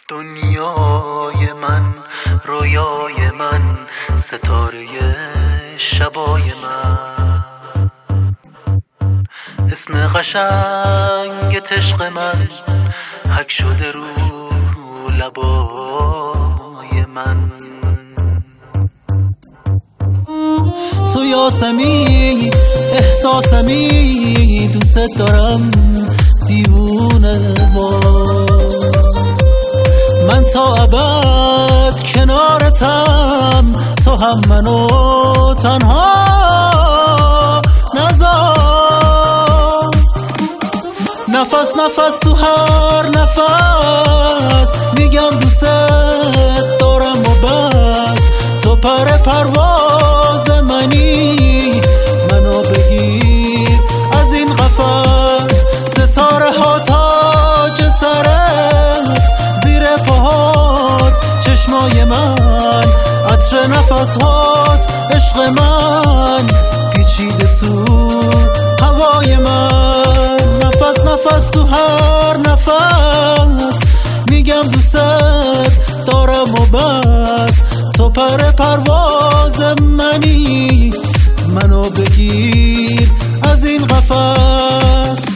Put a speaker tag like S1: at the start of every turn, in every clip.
S1: دنیای من، رویای من، ستاره شبای من، اسم قشنگ عشق من حک شده رو لبای من. تو یاسمی احساسمی، دوست دارم دیوونه وای، من تا ابد کنارتم، تو هم منو تنها نذار. نفس نفس تو هر نفس میگم دوست دارم و بس، تو پر پرواز منی، منو بگیر از این قفس. ستاره ها تاج سرت، زیر پاهات چشمای من، عطر نفس هات عشق من، پیچیده تو هوای من. نفس نفس تو هر نفس میگم دوست دارم و بس، تو پر پرواز منی، منو بگیر از این قفس.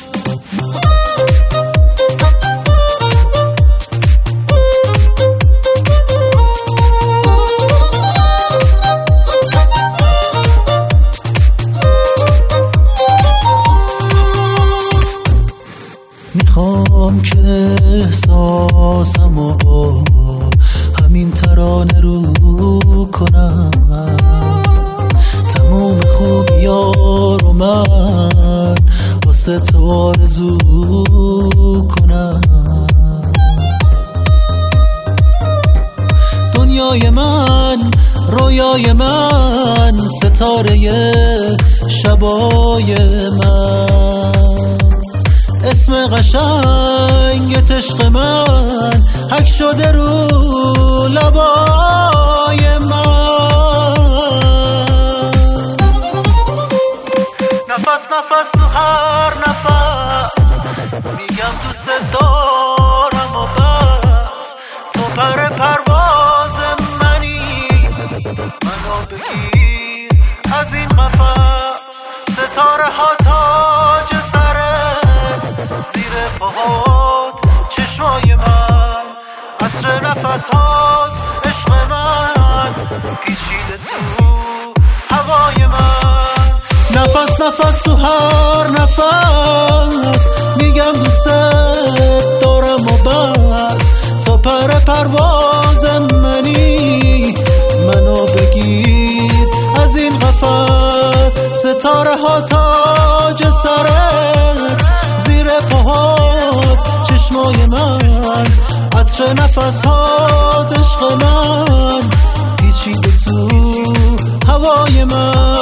S1: میخوام که احساسمو همین ترانه رو کنم، تموم خوبیا رو من واسه تو آرزو کنم. دنیای من، رویای من، ستاره شبای من، اسم قشنگ عشق من حک شده رو لبای من. نفس نفس تو هر نفس میگم دوست دارم و بس، تو پر پرواز منی، منو بگیر از این قفس. ستاره ها تاج سرت، زیر پاهات چشمای من، عطر نفس هات عشق من، پیچیده تو هوای من. نفس نفس تو هر نفس میگم دوست دارم و بس، تو پر پرواز منی، منو بگیر از این قفس. ستاره ها تاج سرت، زیر پاهات چشمای من، عطر نفس هات عشق من، پیچیده تو هوای من.